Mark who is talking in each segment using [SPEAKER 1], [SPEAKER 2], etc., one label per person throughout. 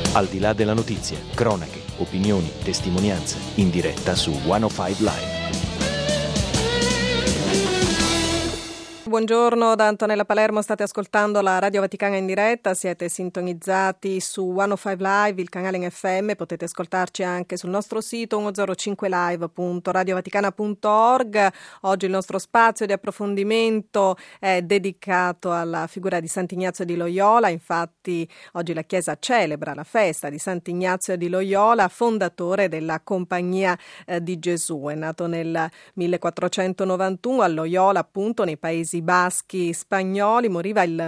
[SPEAKER 1] Al di là della notizia, cronache, opinioni, testimonianze, in diretta su 105 Live.
[SPEAKER 2] Buongiorno da Antonella Palermo, state ascoltando la Radio Vaticana in diretta, siete sintonizzati su 105 Live, il canale in FM, potete ascoltarci anche sul nostro sito 105live.radiovaticana.org. Oggi il nostro spazio di approfondimento è dedicato alla figura di Sant'Ignazio di Loyola, infatti oggi la Chiesa celebra la festa di Sant'Ignazio di Loyola, fondatore della Compagnia di Gesù. È nato nel 1491 a Loyola, appunto, nei Paesi Baschi spagnoli, moriva il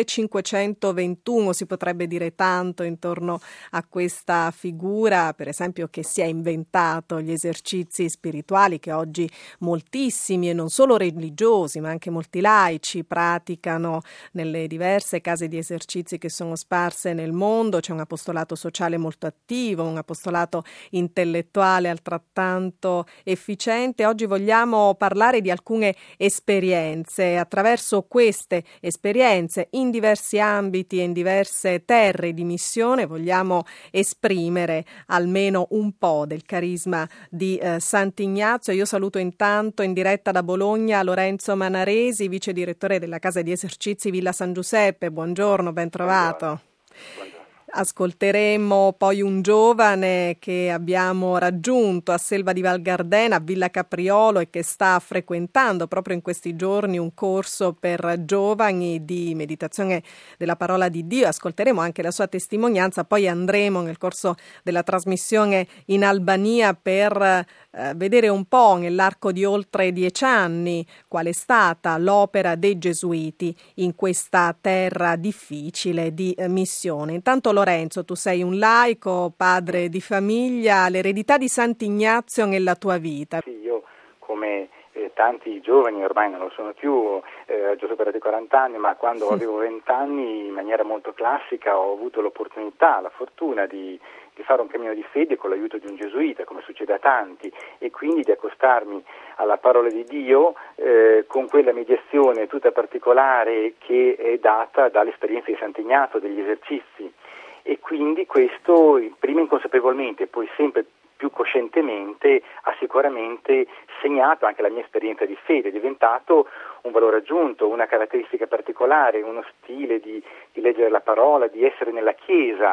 [SPEAKER 2] 1521. Si potrebbe dire tanto intorno a questa figura, per esempio che si è inventato gli esercizi spirituali che oggi moltissimi e non solo religiosi ma anche molti laici praticano nelle diverse case di esercizi che sono sparse nel mondo. C'è un apostolato sociale molto attivo, un apostolato intellettuale altrettanto efficiente. Oggi vogliamo parlare di alcune esperienze. Attraverso queste esperienze in diversi ambiti e in diverse terre di missione vogliamo esprimere almeno un po' del carisma di Sant'Ignazio. Io saluto intanto in diretta da Bologna Lorenzo Manaresi, vice direttore della Casa di Esercizi Villa San Giuseppe. Buongiorno, ben trovato. Buongiorno. Ascolteremo poi un giovane che abbiamo raggiunto a Selva di Val Gardena, a Villa Capriolo, e che sta frequentando proprio in questi giorni un corso per giovani di meditazione della parola di Dio. Ascolteremo anche la sua testimonianza, poi andremo nel corso della trasmissione in Albania per vedere un po' nell'arco di oltre 10 anni qual è stata l'opera dei Gesuiti in questa terra difficile di missione. Intanto Lorenzo, tu sei un laico, padre di famiglia, l'eredità di Sant'Ignazio nella tua vita.
[SPEAKER 3] Sì, io come tanti giovani, ormai non lo sono più, ho già superato i 40 anni, ma quando avevo 20 anni in maniera molto classica ho avuto l'opportunità, la fortuna di fare un cammino di fede con l'aiuto di un gesuita, come succede a tanti, e quindi di accostarmi alla parola di Dio con quella mediazione tutta particolare che è data dall'esperienza di Sant'Ignazio, degli esercizi. E quindi questo, prima inconsapevolmente, poi sempre più coscientemente, ha sicuramente segnato anche la mia esperienza di fede, è diventato un valore aggiunto, una caratteristica particolare, uno stile di leggere la parola, di essere nella Chiesa,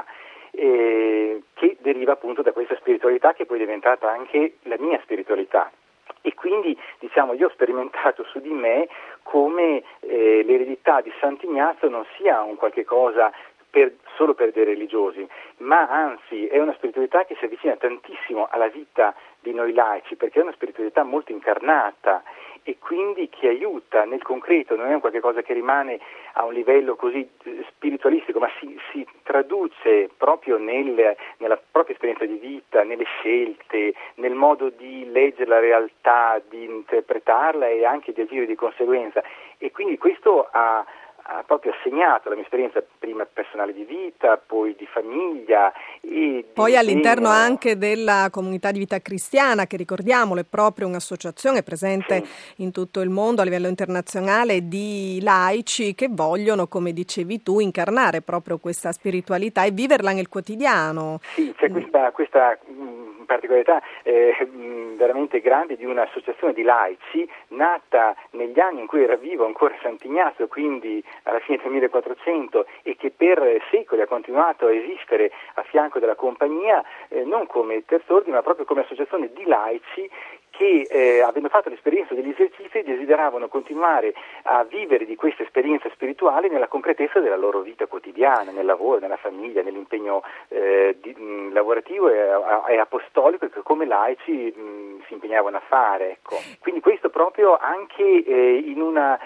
[SPEAKER 3] che deriva appunto da questa spiritualità che poi è diventata anche la mia spiritualità. E quindi io ho sperimentato su di me come l'eredità di Sant'Ignazio non sia un qualche cosa solo per dei religiosi, ma anzi è una spiritualità che si avvicina tantissimo alla vita di noi laici, perché è una spiritualità molto incarnata e quindi che aiuta nel concreto, non è un qualche cosa che rimane a un livello così spiritualistico, ma si traduce proprio nella propria esperienza di vita, nelle scelte, nel modo di leggere la realtà, di interpretarla e anche di agire di conseguenza. E quindi questo ha proprio assegnato la mia esperienza prima personale di vita, poi di famiglia e
[SPEAKER 2] poi all'interno anche della comunità di vita cristiana, che ricordiamolo è proprio un'associazione presente in tutto il mondo a livello internazionale di laici che vogliono, come dicevi tu, incarnare proprio questa spiritualità e viverla nel quotidiano.
[SPEAKER 3] Sì, c'è questa particolarità veramente grande di un'associazione di laici nata negli anni in cui era vivo ancora Sant'Ignazio, quindi alla fine del 1400, e che per secoli ha continuato a esistere a fianco della compagnia, non come terz'ordine ma proprio come associazione di laici che avendo fatto l'esperienza degli esercizi desideravano continuare a vivere di questa esperienza spirituale nella concretezza della loro vita quotidiana, nel lavoro, nella famiglia, nell'impegno lavorativo e apostolico che come laici si impegnavano a fare. Ecco. Quindi questo proprio anche in una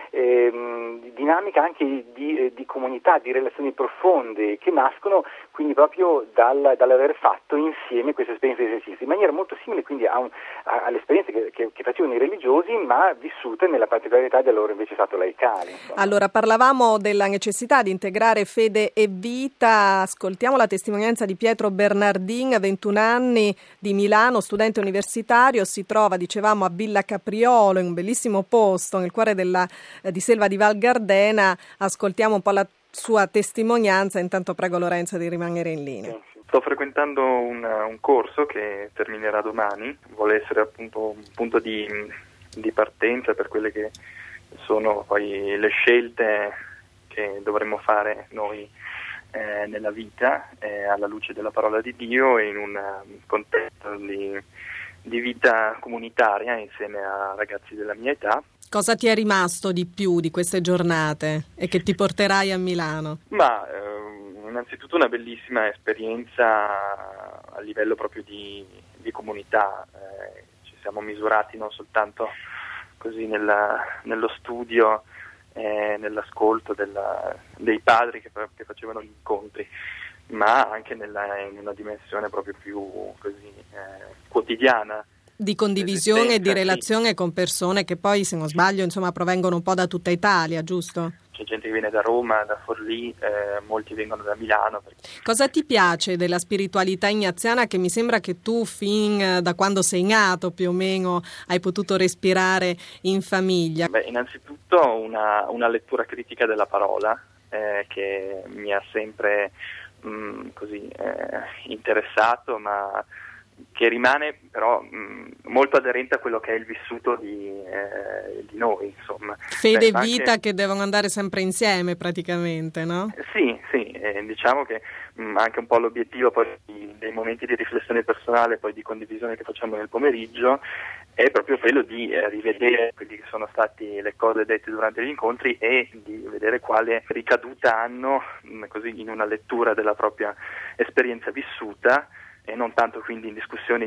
[SPEAKER 3] dinamica anche di comunità, di relazioni profonde che nascono quindi proprio dall'aver fatto insieme questa esperienza di esercizi in maniera molto simile quindi alle esperienze che facevano i religiosi, ma vissute nella particolarità del loro invece stato laicale. Insomma.
[SPEAKER 2] Allora, parlavamo della necessità di integrare fede e vita. Ascoltiamo la testimonianza di Pietro Bernardin, 21 anni, di Milano, studente universitario. Si trova, dicevamo, a Villa Capriolo, in un bellissimo posto nel cuore di Selva di Val Gardena. Ascoltiamo un po' la sua testimonianza. Intanto prego Lorenzo di rimanere in linea.
[SPEAKER 4] Sto frequentando un corso che terminerà domani, vuole essere appunto un punto di partenza per quelle che sono poi le scelte che dovremmo fare noi nella vita, alla luce della parola di Dio e in un contesto di vita comunitaria insieme a ragazzi della mia età.
[SPEAKER 2] Cosa ti è rimasto di più di queste giornate e che ti porterai a Milano?
[SPEAKER 4] Ma innanzitutto una bellissima esperienza a livello proprio di comunità. Ci siamo misurati non soltanto così nello studio, nell'ascolto dei padri che facevano gli incontri, ma anche in una dimensione proprio più così quotidiana.
[SPEAKER 2] Di condivisione e di relazione con persone che poi, se non sbaglio, insomma, provengono un po' da tutta Italia, giusto?
[SPEAKER 4] C'è gente che viene da Roma, da Forlì, molti vengono da Milano.
[SPEAKER 2] Cosa ti piace della spiritualità ignaziana che mi sembra che tu fin da quando sei nato più o meno hai potuto respirare in famiglia?
[SPEAKER 4] Innanzitutto una lettura critica della parola che mi ha sempre interessato, ma che rimane però molto aderente a quello che è il vissuto di noi, insomma.
[SPEAKER 2] Fede e vita che devono andare sempre insieme praticamente, no?
[SPEAKER 4] Sì, diciamo che anche un po' l'obiettivo poi dei momenti di riflessione personale, poi di condivisione che facciamo nel pomeriggio, è proprio quello di rivedere quelli che sono stati le cose dette durante gli incontri e di vedere quale ricaduta hanno così in una lettura della propria esperienza vissuta, e non tanto quindi in discussioni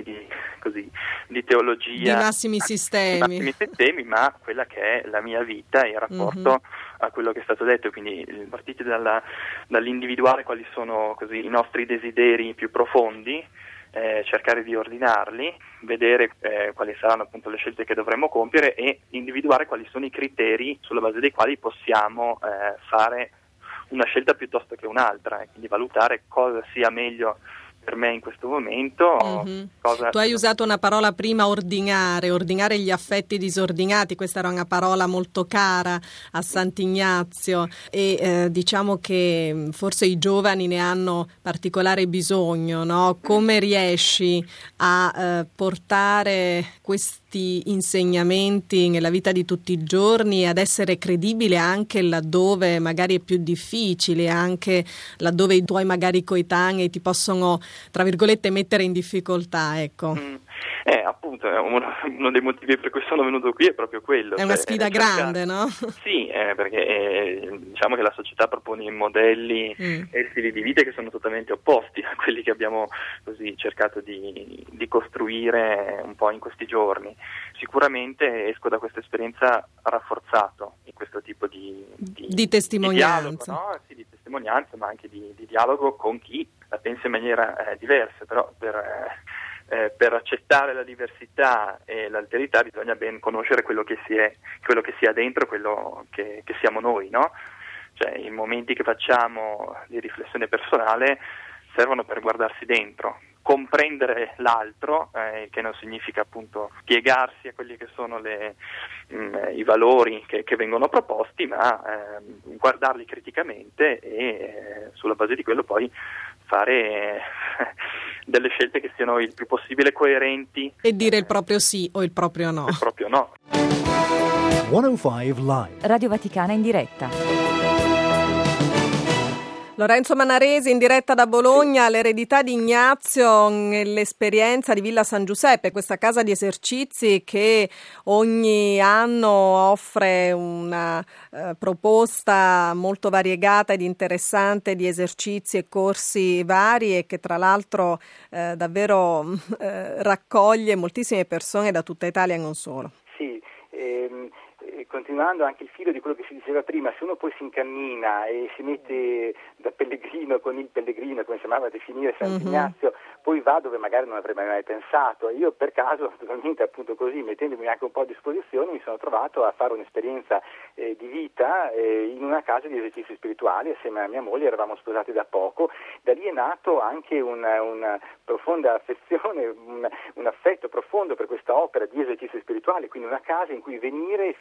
[SPEAKER 4] di teologia,
[SPEAKER 2] di massimi sistemi,
[SPEAKER 4] ma quella che è la mia vita in rapporto a quello che è stato detto. Quindi partiti dall'individuare quali sono così i nostri desideri più profondi, cercare di ordinarli, vedere quali saranno appunto le scelte che dovremmo compiere e individuare quali sono i criteri sulla base dei quali possiamo fare una scelta piuttosto che un'altra, e quindi valutare cosa sia meglio per me in questo momento.
[SPEAKER 2] Tu hai usato una parola prima, ordinare gli affetti disordinati. Questa era una parola molto cara a Sant'Ignazio e diciamo che forse i giovani ne hanno particolare bisogno, no? Come riesci a portare questi insegnamenti nella vita di tutti i giorni, ad essere credibile anche laddove magari è più difficile, anche laddove i tuoi magari coetanei ti possono, tra virgolette, mettere in difficoltà, ecco.
[SPEAKER 4] Appunto, uno dei motivi per cui sono venuto qui è proprio quello.
[SPEAKER 2] È una sfida grande, no?
[SPEAKER 4] Sì, perché diciamo che la società propone modelli e stili di vita che sono totalmente opposti a quelli che abbiamo così cercato di costruire un po' in questi giorni. Sicuramente esco da questa esperienza rafforzato in questo tipo di
[SPEAKER 2] testimonianza.
[SPEAKER 4] Di dialogo, no? Sì, di testimonianza, ma anche di dialogo con chi la pensa in maniera diversa, però per accettare la diversità e l'alterità bisogna ben conoscere quello che si ha dentro, quello che siamo noi, no? Cioè i momenti che facciamo di riflessione personale servono per guardarsi dentro, comprendere l'altro, che non significa appunto piegarsi a quelli che sono i valori che vengono proposti, ma guardarli criticamente e sulla base di quello poi fare delle scelte che siano il più possibile coerenti.
[SPEAKER 2] E dire il proprio sì o il proprio no.
[SPEAKER 4] Il proprio no.
[SPEAKER 1] 105 Live.
[SPEAKER 5] Radio Vaticana in diretta.
[SPEAKER 2] Lorenzo Manaresi in diretta da Bologna, l'eredità di Ignazio nell'esperienza di Villa San Giuseppe, questa casa di esercizi che ogni anno offre una proposta molto variegata ed interessante di esercizi e corsi vari e che tra l'altro davvero raccoglie moltissime persone da tutta Italia e non solo.
[SPEAKER 3] Sì, continuando anche il filo di quello che si diceva prima, se uno poi si incammina e si mette da pellegrino con il pellegrino, come si amava definire Sant'Ignazio, poi va dove magari non avrebbe mai pensato. Io per caso, naturalmente appunto così, mettendomi anche un po' a disposizione, mi sono trovato a fare un'esperienza di vita in una casa di esercizi spirituali assieme a mia moglie, eravamo sposati da poco. Da lì è nato anche una profonda affezione, un affetto profondo per questa opera di esercizi spirituali, quindi una casa in cui venire e fermarsi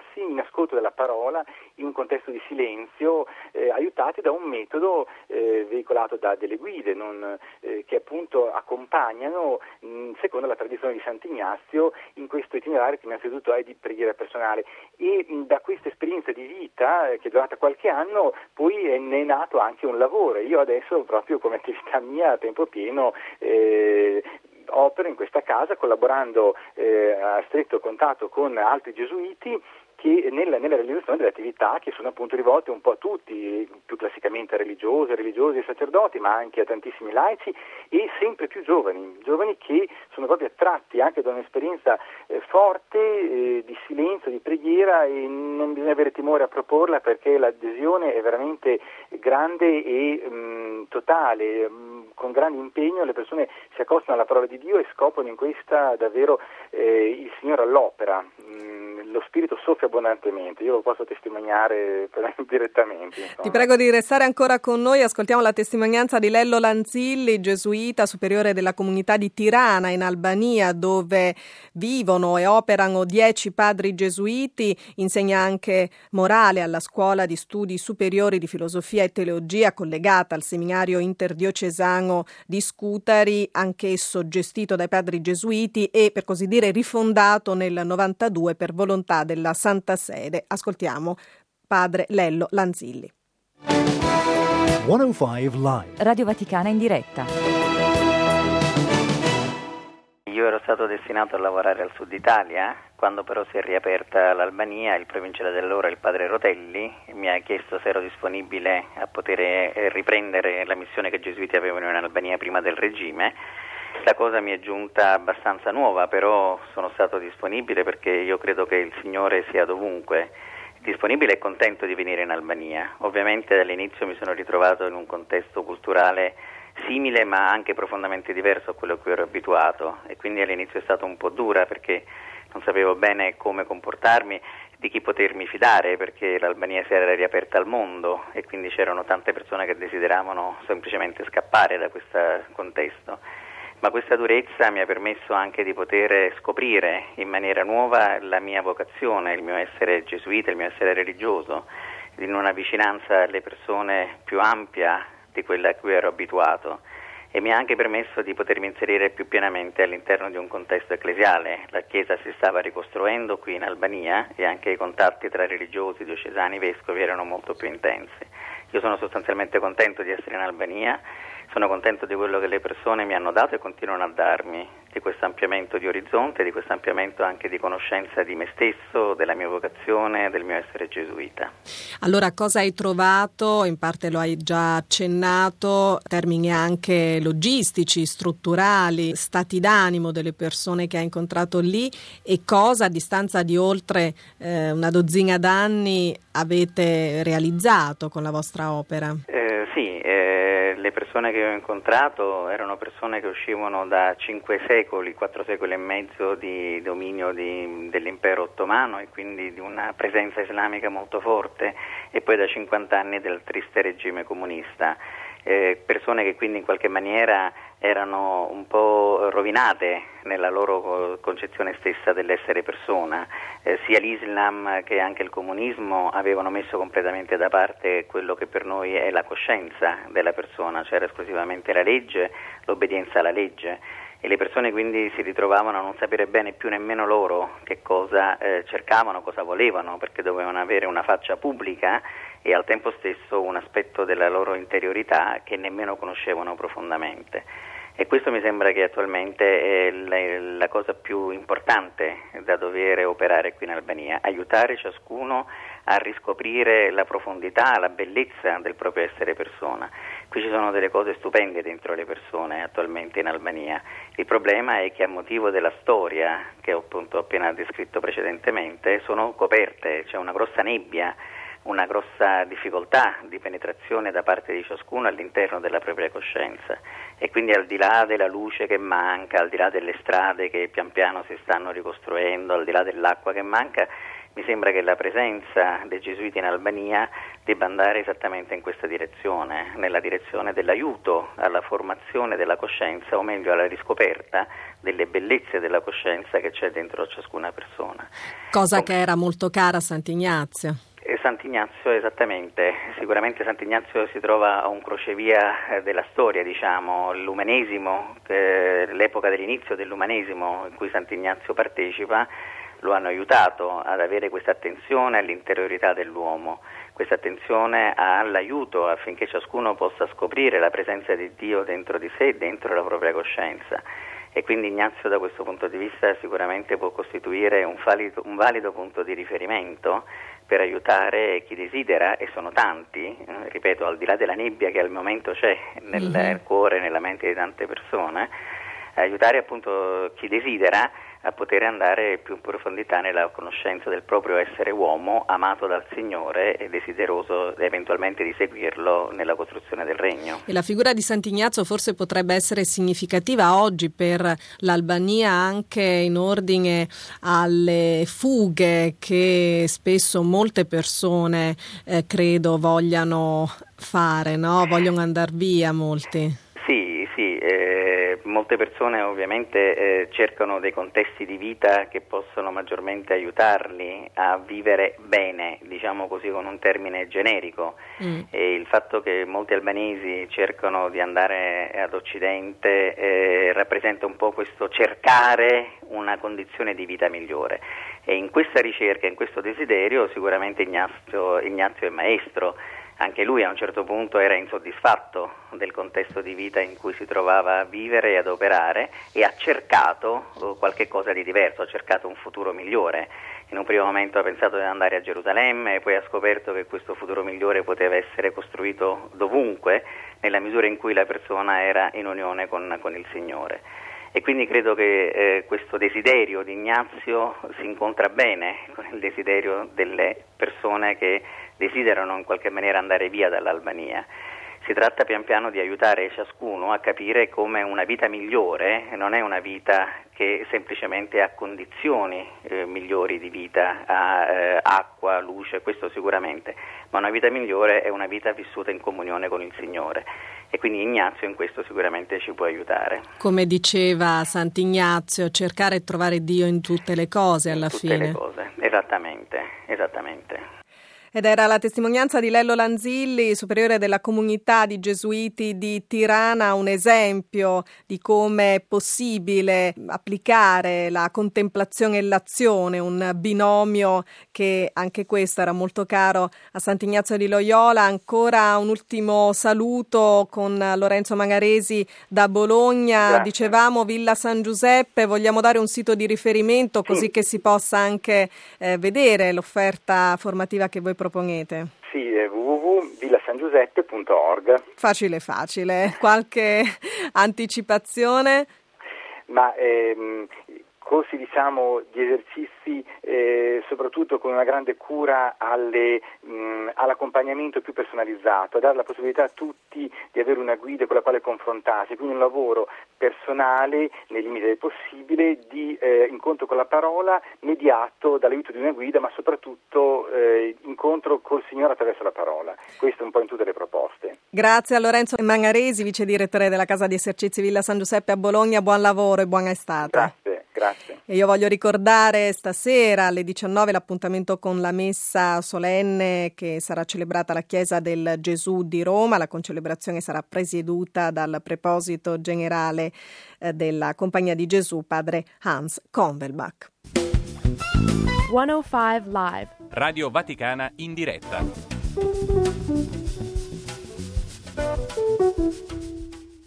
[SPEAKER 3] trovarsi in ascolto della parola in un contesto di silenzio, aiutati da un metodo veicolato da delle guide che appunto accompagnano secondo la tradizione di Sant'Ignazio in questo itinerario che innanzitutto è di preghiera personale, e da questa esperienza di vita che è durata qualche anno poi ne è nato anche un lavoro. Io adesso proprio come attività mia a tempo pieno opero in questa casa collaborando a stretto contatto con altri gesuiti che nella realizzazione delle attività che sono appunto rivolte un po' a tutti, più classicamente religiosi e sacerdoti, ma anche a tantissimi laici e sempre più giovani che sono proprio attratti anche da un'esperienza forte di silenzio, di preghiera, e non bisogna avere timore a proporla perché l'adesione è veramente grande e totale. Con grande impegno le persone si accostano alla parola di Dio e scoprono in questa davvero il Signore all'opera. Lo Spirito soffia abbondantemente, io lo posso testimoniare direttamente. Insomma.
[SPEAKER 2] Ti prego di restare ancora con noi, ascoltiamo la testimonianza di Lello Lanzilli, gesuita superiore della comunità di Tirana in Albania, dove vivono e operano 10 padri gesuiti, insegna anche morale alla scuola di studi superiori di filosofia e teologia collegata al seminario interdiocesano di Scutari, anch'esso gestito dai padri gesuiti e per così dire rifondato nel 92 per volontà della Santa Sede. Ascoltiamo padre Lello Lanzilli.
[SPEAKER 1] 105 Live.
[SPEAKER 5] Radio Vaticana in diretta.
[SPEAKER 6] Io ero stato destinato a lavorare al sud Italia, quando però si è riaperta l'Albania, il provinciale dell'ora, il padre Rotelli, mi ha chiesto se ero disponibile a poter riprendere la missione che i gesuiti avevano in Albania prima del regime. La cosa mi è giunta abbastanza nuova, però sono stato disponibile perché io credo che il Signore sia dovunque. Disponibile e contento di venire in Albania. Ovviamente dall'inizio mi sono ritrovato in un contesto culturale simile ma anche profondamente diverso a quello a cui ero abituato, e quindi all'inizio è stata un po' dura perché non sapevo bene come comportarmi, di chi potermi fidare, perché l'Albania si era riaperta al mondo e quindi c'erano tante persone che desideravano semplicemente scappare da questo contesto. Ma questa durezza mi ha permesso anche di poter scoprire in maniera nuova la mia vocazione, il mio essere gesuita, il mio essere religioso, in una vicinanza alle persone più ampia di quella a cui ero abituato, e mi ha anche permesso di potermi inserire più pienamente all'interno di un contesto ecclesiale. La Chiesa si stava ricostruendo qui in Albania e anche i contatti tra religiosi, diocesani, vescovi erano molto più intensi. Io sono sostanzialmente contento di essere in Albania, sono contento di quello che le persone mi hanno dato e continuano a darmi, di questo ampliamento di orizzonte, di questo ampliamento anche di conoscenza di me stesso, della mia vocazione, del mio essere gesuita.
[SPEAKER 2] Allora, cosa hai trovato? In parte lo hai già accennato, termini anche logistici, strutturali, stati d'animo delle persone che hai incontrato lì, e cosa a distanza di oltre una dozzina d'anni avete realizzato con la vostra opera?
[SPEAKER 6] Le persone che ho incontrato erano persone che uscivano da 5 secoli, 4 secoli e mezzo di dominio dell'impero ottomano e quindi di una presenza islamica molto forte, e poi da 50 anni del triste regime comunista. Persone che quindi in qualche maniera erano un po' rovinate nella loro concezione stessa dell'essere persona. Sia l'Islam che anche il comunismo avevano messo completamente da parte quello che per noi è la coscienza della persona, c'era esclusivamente la legge, l'obbedienza alla legge, e le persone quindi si ritrovavano a non sapere bene più nemmeno loro che cosa cercavano, cosa volevano, perché dovevano avere una faccia pubblica e al tempo stesso un aspetto della loro interiorità che nemmeno conoscevano profondamente. E questo mi sembra che attualmente è la cosa più importante da dover operare qui in Albania, aiutare ciascuno a riscoprire la profondità, la bellezza del proprio essere persona. Qui ci sono delle cose stupende dentro le persone attualmente in Albania. Il problema è che a motivo della storia, che ho appunto appena descritto precedentemente, sono coperte, c'è una grossa nebbia, una grossa difficoltà di penetrazione da parte di ciascuno all'interno della propria coscienza, e quindi al di là della luce che manca, al di là delle strade che pian piano si stanno ricostruendo, al di là dell'acqua che manca, mi sembra che la presenza dei gesuiti in Albania debba andare esattamente in questa direzione, nella direzione dell'aiuto alla formazione della coscienza, o meglio alla riscoperta delle bellezze della coscienza che c'è dentro ciascuna persona.
[SPEAKER 2] Cosa che era molto cara a Sant'Ignazio.
[SPEAKER 6] Sant'Ignazio, esattamente, sicuramente Sant'Ignazio si trova a un crocevia della storia, diciamo, l'umanesimo, l'epoca dell'inizio dell'umanesimo in cui Sant'Ignazio partecipa, lo hanno aiutato ad avere questa attenzione all'interiorità dell'uomo, questa attenzione all'aiuto affinché ciascuno possa scoprire la presenza di Dio dentro di sé, dentro la propria coscienza. E quindi Ignazio da questo punto di vista sicuramente può costituire un valido punto di riferimento per aiutare chi desidera, e sono tanti, ripeto, al di là della nebbia che al momento c'è nel cuore, nella mente di tante persone, aiutare appunto chi desidera a poter andare più in profondità nella conoscenza del proprio essere uomo, amato dal Signore e desideroso eventualmente di seguirlo nella costruzione del regno.
[SPEAKER 2] E la figura di Sant'Ignazio forse potrebbe essere significativa oggi per l'Albania, anche in ordine alle fughe che spesso molte persone credo vogliano fare, no? Vogliono andare via molti.
[SPEAKER 6] Sì, molte persone ovviamente cercano dei contesti di vita che possono maggiormente aiutarli a vivere bene, diciamo così con un termine generico. E il fatto che molti albanesi cercano di andare ad Occidente rappresenta un po' questo cercare una condizione di vita migliore, e in questa ricerca, in questo desiderio sicuramente Ignazio è maestro. Anche lui a un certo punto era insoddisfatto del contesto di vita in cui si trovava a vivere e ad operare, e ha cercato qualche cosa di diverso, ha cercato un futuro migliore. In un primo momento ha pensato di andare a Gerusalemme, e poi ha scoperto che questo futuro migliore poteva essere costruito dovunque, nella misura in cui la persona era in unione con il Signore. E quindi credo che questo desiderio di Ignazio si incontra bene con il desiderio delle persone che desiderano in qualche maniera andare via dall'Albania. Si tratta pian piano di aiutare ciascuno a capire come una vita migliore non è una vita che semplicemente ha condizioni migliori di vita, ha acqua, luce, questo sicuramente, ma una vita migliore è una vita vissuta in comunione con il Signore. E quindi Ignazio in questo sicuramente ci può aiutare.
[SPEAKER 2] Come diceva Sant'Ignazio, cercare e trovare Dio in tutte le cose alla fine.
[SPEAKER 6] In tutte le cose, esattamente.
[SPEAKER 2] Ed era la testimonianza di Lello Lanzilli, superiore della comunità di Gesuiti di Tirana, un esempio di come è possibile applicare la contemplazione e l'azione, un binomio che anche questo era molto caro a Sant'Ignazio di Loyola. Ancora un ultimo saluto con Lorenzo Mangaresi da Bologna.
[SPEAKER 3] Grazie.
[SPEAKER 2] Dicevamo Villa San Giuseppe, vogliamo dare un sito di riferimento così che si possa anche vedere l'offerta formativa che voi proponete?
[SPEAKER 3] Sì, www.villasangiuseppe.org.
[SPEAKER 2] Facile. Qualche anticipazione?
[SPEAKER 3] Ma corsi di esercizi soprattutto con una grande cura all'accompagnamento più personalizzato, a dare la possibilità a tutti di avere una guida con la quale confrontarsi, quindi un lavoro personale nei limiti del possibile di incontro con la parola mediato dall'aiuto di una guida, ma soprattutto incontro col Signore attraverso la parola. Questo un po' in tutte le proposte.
[SPEAKER 2] Grazie a Lorenzo Mangaresi, vice direttore della Casa di Esercizi Villa San Giuseppe a Bologna. Buon lavoro e buona estate.
[SPEAKER 3] Grazie.
[SPEAKER 2] E io voglio ricordare stasera alle 19 l'appuntamento con la messa solenne che sarà celebrata alla Chiesa del Gesù di Roma. La concelebrazione sarà presieduta dal preposito generale della Compagnia di Gesù, padre Hans Konvelbach.
[SPEAKER 7] 105 Live.
[SPEAKER 8] Radio Vaticana in diretta.